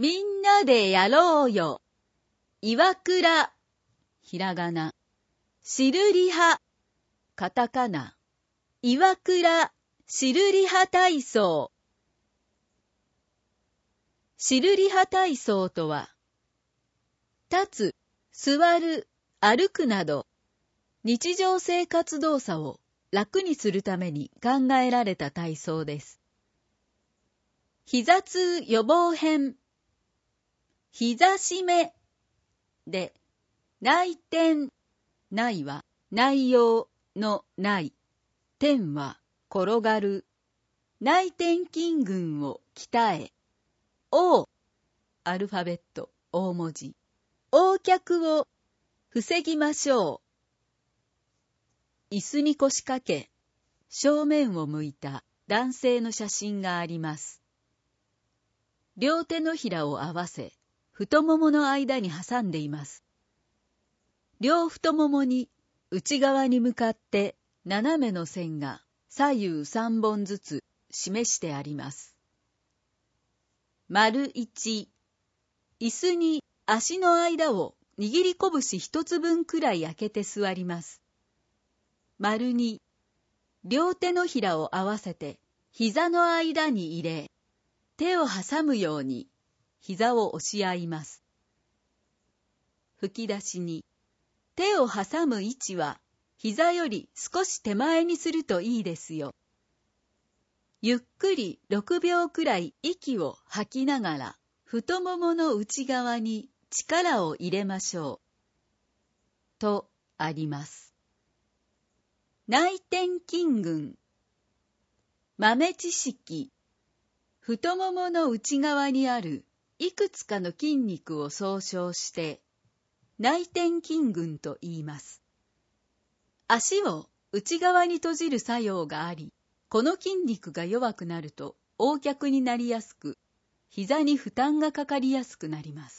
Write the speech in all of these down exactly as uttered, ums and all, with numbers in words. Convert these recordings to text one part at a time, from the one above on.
みんなでやろうよ。岩倉、ひらがな。しるりは、カタカナ。岩倉、しるりは体操。しるりは体操とは、立つ、座る、歩くなど、日常生活動作を楽にするために考えられた体操です。膝痛予防編。膝締めで、内転、内は内容の内、転は転がる、内転筋群を鍛え、O、アルファベット大文字、横脚を防ぎましょう。椅子に腰掛け、正面を向いた男性の写真があります。両手のひらを合わせ、太ももの間に挟んでいます。両太ももに内側に向かって斜めの線が左右さんぼんずつ示してあります。丸一、椅子に足の間を握り拳一つ分くらい開けて座ります。丸二、両手のひらを合わせて膝の間に入れ、手を挟むように膝を押し合います。吹き出しに、手を挟む位置は膝より少し手前にするといいですよ。ゆっくりろくびょうくらい息を吐きながら太ももの内側に力を入れましょう。とあります。内転筋群。豆知識。太ももの内側にあるいくつかの筋肉を総称して内転筋群と言います。足を内側に閉じる作用があり、この筋肉が弱くなると横脚になりやすく、膝に負担がかかりやすくなります。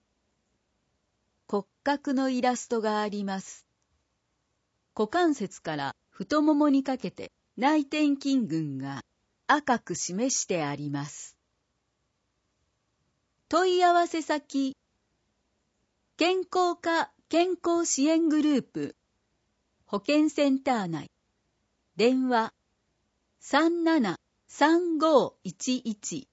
骨格のイラストがあります。股関節から太ももにかけて内転筋群が赤く示してあります。問い合わせ先、健康課健康支援グループ、保健センター内、電話 さんななさんごいちいち